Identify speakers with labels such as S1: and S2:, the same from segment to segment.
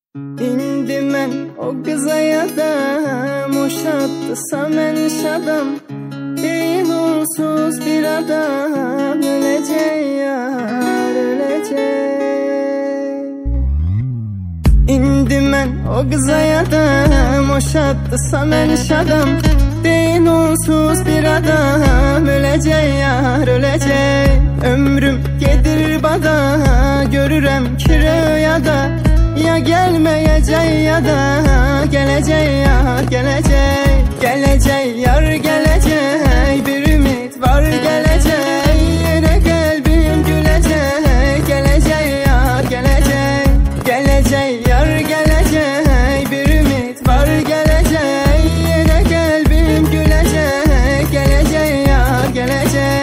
S1: İndi mən o qıza yadam, o şaddısa mən şadam. Deyil onsuz bir adam, öləcək yar, öləcək. İndi mən o qıza yadam, o şaddısa mən şadam. Deyil onsuz bir adam, öləcək yar, öləcək. Ömrüm gedir bada, görürəm ki rüyada. Ya gelmeyecek ya da gelecek yar, gelecek. Gelecek yar, gelecek. Bir ümit var, gelecek. Yine kalbim gülecek. Gelecek yar, gelecek. Gelecek yar, gelecek. Bir ümit var, gelecek. Yine kalbim gülecek. Gelecek yar, gelecek.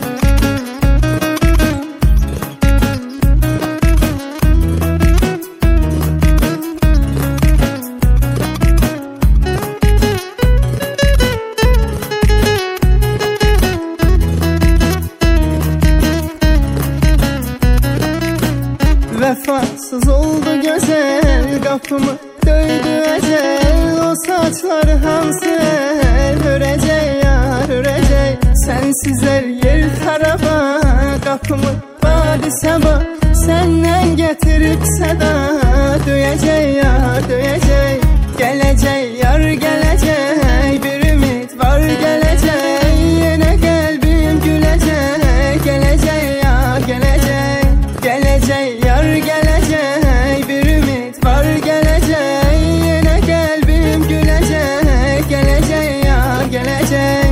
S1: Vefasız oldu güzel, kapımı döydü ecel. O saçlar hansı el, örecek yar, örecek. Sensiz el yer taraba, kapımı badi sabah. Senden getirip seda, döyecek yar, döyecek. Gelecek yar, gelecek. Bir ümit var, gelecek. Yine kalbim gülecek. Gelecek yar, gelecek. Gelecek yar, gelecek. Bir ümit var, gelecek. Yine kalbim gülecek. Gelecek yar, gelecek.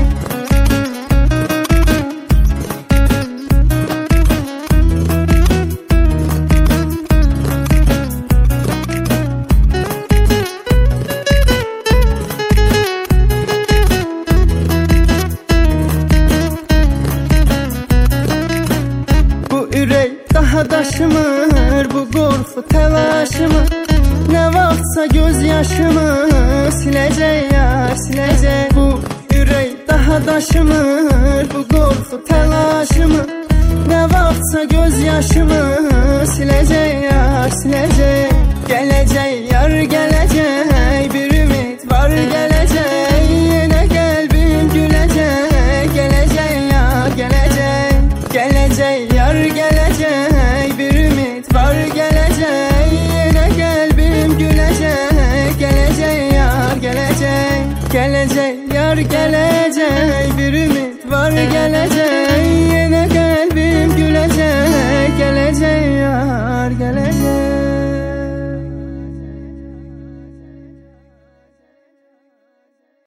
S1: Daha daşımır bu korku telaşımı. Ne vaxtsa gözyaşımı silecek yar, silecek. Bu yürek daha daşımır bu korku telaşımı. Ne vaxtsa gözyaşımı silecek yar, silecek. Gelecek yar, gelecek. Bir ümit var, gelecek. Yine kalbim gülecek. Gelecek yar, gelecek. Gelecek yar, gelecek. Bir ümit var, gelecek. Yine kalbim gülecek. Gelecek yar, gelecek. Gelecek yar, gelecek. Bir ümit var, gelecek.